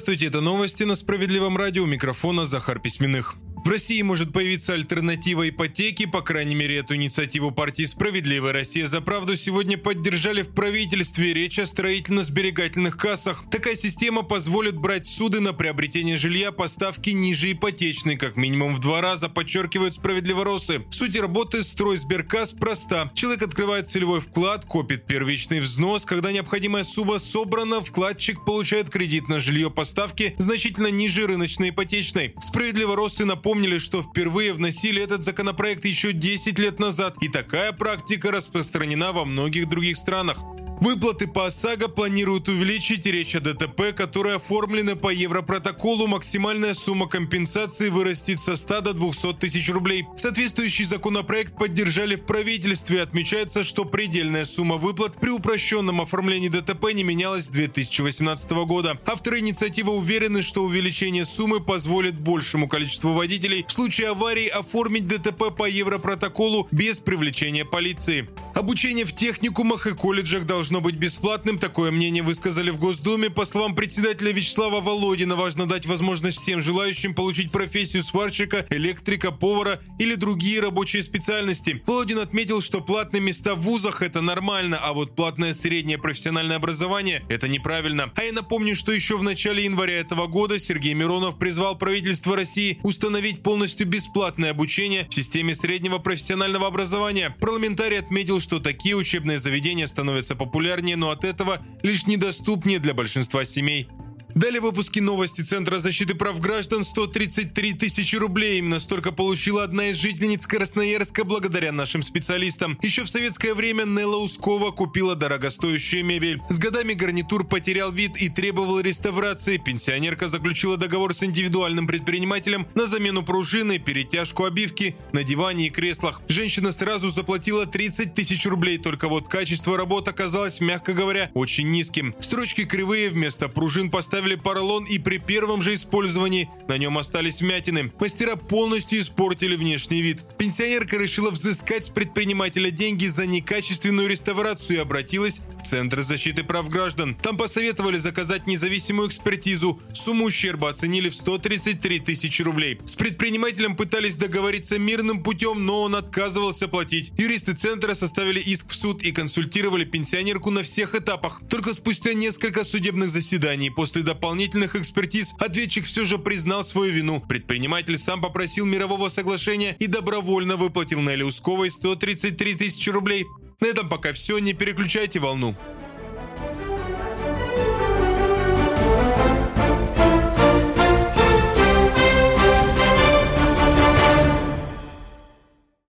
Здравствуйте, это новости на Справедливом радио, у микрофона Захар Письменных. В России может появиться альтернатива ипотеке, по крайней мере, эту инициативу партии «Справедливая Россия за правду» сегодня поддержали в правительстве. Речь о строительно-сберегательных кассах. Такая система позволит брать суды на приобретение жилья по ставке ниже ипотечной, как минимум в 2 раза, подчеркивают справедливоросы. Суть работы «Стройсберкасс» проста. Человек открывает целевой вклад, копит первичный взнос. Когда необходимая сумма собрана, вкладчик получает кредит на жилье по ставке значительно ниже рыночной ипотечной. Справедливоросы напомнили, что впервые вносили этот законопроект еще 10 лет назад, и такая практика распространена во многих других странах. Выплаты по ОСАГО планируют увеличить. Речь о ДТП, которые оформлены по Европротоколу. Максимальная сумма компенсации вырастет со 100 до 200 тысяч рублей. Соответствующий законопроект поддержали в правительстве. Отмечается, что предельная сумма выплат при упрощенном оформлении ДТП не менялась с 2018 года. Авторы инициативы уверены, что увеличение суммы позволит большему количеству водителей в случае аварии оформить ДТП по Европротоколу без привлечения полиции. Обучение в техникумах и колледжах должно быть бесплатным. Такое мнение высказали в Госдуме. По словам председателя Вячеслава Володина, важно дать возможность всем желающим получить профессию сварщика, электрика, повара или другие рабочие специальности. Володин отметил, что платные места в вузах – это нормально, а вот платное среднее профессиональное образование – это неправильно. А я напомню, что еще в начале января этого года Сергей Миронов призвал правительство России установить полностью бесплатное обучение в системе среднего профессионального образования. Парламентарий отметил, что такие учебные заведения становятся популярнее, но от этого лишь недоступнее для большинства семей. Далее в выпуске новости Центра защиты прав граждан. 133 тысячи рублей. Именно столько получила одна из жительниц Красноярска благодаря нашим специалистам. Еще в советское время Нелла Ускова купила дорогостоящую мебель. С годами гарнитур потерял вид и требовал реставрации. Пенсионерка заключила договор с индивидуальным предпринимателем на замену пружины, перетяжку обивки на диване и креслах. Женщина сразу заплатила 30 тысяч рублей, только вот качество работ оказалось, мягко говоря, очень низким. Строчки кривые, вместо пружин поставили поролон, и при первом же использовании на нем остались вмятины. Мастера полностью испортили внешний вид. Пенсионерка решила взыскать с предпринимателя деньги за некачественную реставрацию и обратилась в Центр защиты прав граждан. Там посоветовали заказать независимую экспертизу. Сумму ущерба оценили в 133 тысячи рублей. С предпринимателем пытались договориться мирным путем, но он отказывался платить. Юристы Центра составили иск в суд и консультировали пенсионерку на всех этапах. Только спустя несколько судебных заседаний после дополнительных экспертиз ответчик все же признал свою вину. Предприниматель сам попросил мирового соглашения и добровольно выплатил Нелле Усковой 133 тысячи рублей. На этом пока все, не переключайте волну.